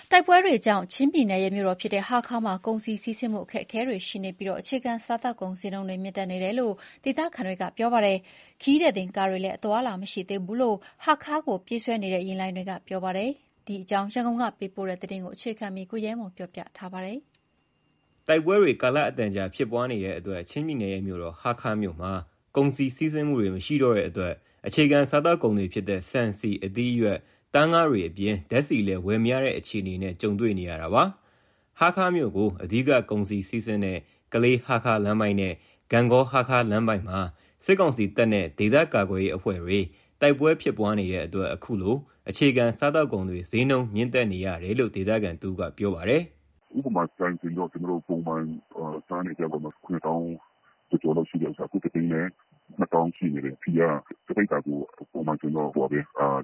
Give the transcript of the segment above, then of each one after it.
တိုက်ပွဲတွေကြောင့်ချင်းပြည်နယ်ရဲ့မြို့တော်ဖြစ်တဲ့ဟားခါးမှာကုန်စည်စီးဆင်းမှုအခက်အခဲတွေရှိနေပြီးအခြေခံစားသောက်ကုန်ဈေးနှုန်းတွေမြင့်တက်နေတယ်လို့ဒေသခံတွေကပြောပါတယ်။ခရီးသည်တင်ကားတွေလည်းအသွားအလာမရှိသေးဘူးလို့ဟားခါးကိုပြေးဆွဲနေတဲ့ယာဉ်လိုင်းတွေကပြောပါတယ်။ဒီအကြောင်းရန်ကုန်ကပေးပို့တဲ့သတင်းကိုအခြေခံပြီးကိုရဲမွန်ပြောပြထားပါတယ်။တိုက်ပွဲတွေကာလအတန်ကြာဖြစ်ပွားနေတဲ့အတွက်ချင်းပြည်နယ်ရဲ့မြို့တော်ဟားခါးမြို့မှာကုန်စည်စီးဆင်းမှုတွေမရှိတော့တဲ့အတွက်အခြေခံစားသောက်ကုန်တွေဖြစ်တဲ့ဆန်စီအသီးရွက်တန်းကားတွေအပြင်ဓာတ်ဆီလည်းဝယ်မရတဲ့အခြေအနေနဲ့ကြုံတွေ့နေရတာပါ။ဟားခါးမြို့ကိုအဓိကကုန်စည်စီးဆင်းတဲ့ကလေးဟားခါးလမ်းပိုင်းနဲ့ဂန့်ဂေါဟားခါးလမ်းပိုင်းမှာစစ်ကောင်စီတပ်နဲ့ဒေသကာကွယ်ရေးအဖွဲ့တွေတိုက်ပွဲဖြစ်ပွားနေတဲ့အတွက်အခုလိုအခြေခံစားသောက်ကုန်တွေဈေးနှုန်းမြင့်တက်နေရတယ်လို့ဒေသခံတူကပြောပါတယ်။ဥပမာဆိုင်ဆိုတော့ကျွန်တော်တို့ပုံမှန်စားနေကြတော့9000ကျော်လောက်ရှိတယ်ဆိုအခုတသိန်းနဲ့2000ရှိနေတယ်။ဒီကတပိတ်တာကိုပုံမှန်ကျွန်တော်6000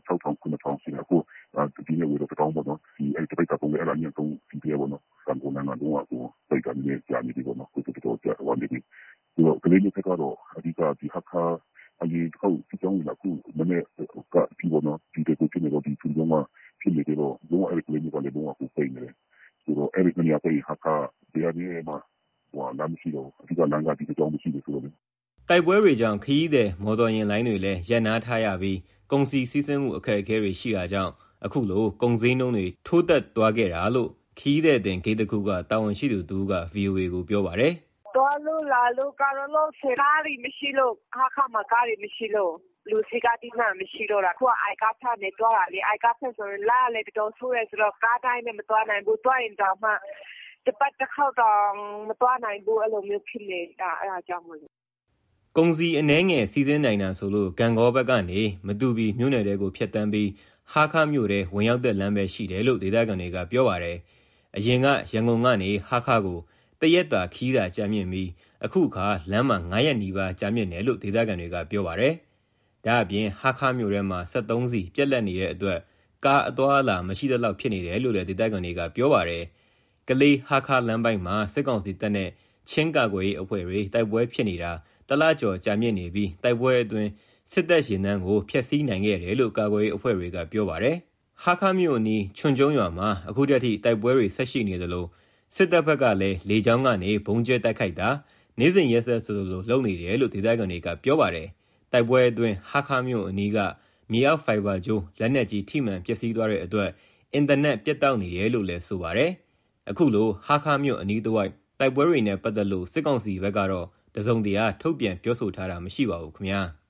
9000ရှိတယ်အခုဒီနေ့ဝယ်တော့1000ပေါ့နော်။ဒီအဲ့တပိတ်တာပုံလည်းအဲ့ဒါညဆုံးဒီပြပေါ့နော်။ကံကုန်နိုင်ငံတော့အခုပိတ်တာနည်းကြာနေပြီပေါ့နော်။အခုတော်ကြာသွားနေပြီ။ဆိုတော့ကလေးမျိုးကတော့အဓိကဒီဟာခါအရင်တော့ဒီကြောင့်လည်းအခုနည်းနည်းကဒီပေါ့နော်ဒီတဲ့ကိုဖြစ်နေတော့ဒီသူတို့ကဖြစ်နေတော့တော့အဲ့ဒီကလေးမျိုးကလည်းတော့အခုပိတ်နေတယ်။ဆိုတော့အဲ့ဒီကနေရာပိတ်ဟာခါဒီအရေးမှာလမ်းမရှိတော့အဓိကလမ်းကဒီကြောင့်မရှိဘူးဆိုတော့တိုက်ပွဲတွေကြောင့်ခရီးသည်မော်တော်ယာဉ်လိုင်းတွေလည်းရပ်နားထားရပြီးကုန်စည်စီးဆင်းမှုအခက်အခဲတွေရှိတာကြောင့်အခုလိုကုန်စည်နှုန်းတွေထိုးတက်သွားခဲ့တာလို့ခရီးသည်တင်ဂိတ်တစ်ခုကတာဝန်ရှိသူတူက VOA ကိုပြောပါတယ်။သွားလို့လာလို့ကားလို့ကားတွေမရှိလို့ဟာခါမှာကားတွေမရှိလို့လူစီကားတိမှမရှိတော့တာအခုအိုက်ကားဖက်နေသွားတာလေအိုက်ကားဖက်ဆိုရင်လာလေတော်ဆိုးရဲဆိုတော့ကားတိုင်းနဲ့မသွားနိုင်ဘူးသွားရင်တော့မှတပတ်တစ်ခေါက်တော့မသွားနိုင်ဘူးအဲ့လိုမျိုးဖြစ်နေတာအဲ့ဒါကြောင့်မလို့ကုန်စည်အနှဲငယ်စီးဆင်းနိုင်တာဆိုလို့ဂန့်ဂေါဘက်ကနေမတူပီမြို့နယ်တဲကိုဖြတ်တန်းပြီးဟားခါးမြို့ထဲဝင်ရောက်တဲ့လမ်းပဲရှိတယ်လို့ဒေသခံတွေကပြောပါတယ်။အရင်ကရန်ကုန်ကနေဟားခါးကိုတရက်တာခီးတာကြာမြင့်ပြီးအခုခါလမ်းမှာ9ရက်နီးပါးကြာမြင့်တယ်လို့ဒေသခံတွေကပြောပါတယ်။ဒါအပြင်ဟားခါးမြို့ထဲမှာ73စီပြက်လက်နေတဲ့အတွက်ကားအသွားအလာမရှိသလောက်ဖြစ်နေတယ်လို့လည်းဒေသခံတွေကပြောပါတယ်။ကလေးဟားခါးလမ်းပိုင်းမှာစစ်ကောင်စီတပ်နဲ့ချင်းကာကွယ်ရေးအဖွဲ့တွေတိုက်ပွဲဖြစ်နေတာတလကျော်ကြာမြင့်နေပြီးတိုက်ပွဲအတွင်းစစ်တပ်ရင်နှန်းကိုဖျက်ဆီးနိုင်ခဲ့တယ်လို့ကာကွယ်ရေးအဖွဲ့တွေကပြောပါတယ်။ဟားခါးမြို့အနီးချွန်ကျုံရွာမှာအခုတည်းထိတိုက်ပွဲတွေဆက်ရှိနေသလိုစစ်တပ်ဘက်ကလည်းလေကြောင်းကနေဘုံကျဲတိုက်ခိုက်တာနေ့စဉ်ရက်ဆက်ဆိုလိုလုပ်နေတယ်လို့ဒေသခံတွေကပြောပါတယ်။တိုက်ပွဲအတွင်းဟားခါးမြို့အနီးကမြေအောက်ဖိုင်ဘာကျိုးလက်နက်ကြီးထိမှန်ပျက်စီးသွားတဲ့အတွက်အင်တာနက်ပြတ်တောက်နေတယ်လို့လည်းဆိုပါတယ်။အခုလိုဟားခါးမြို့အနီးတစ်ဝိုက်တိုက်ပွဲတွေနဲ့ပတ်သက်လို့စစ်ကောင်စီဘက်ကတော့တစုံတရာထုတ်ပြန်ပြောဆိုထားတာမရှိပါဘူးခင်ဗျာ။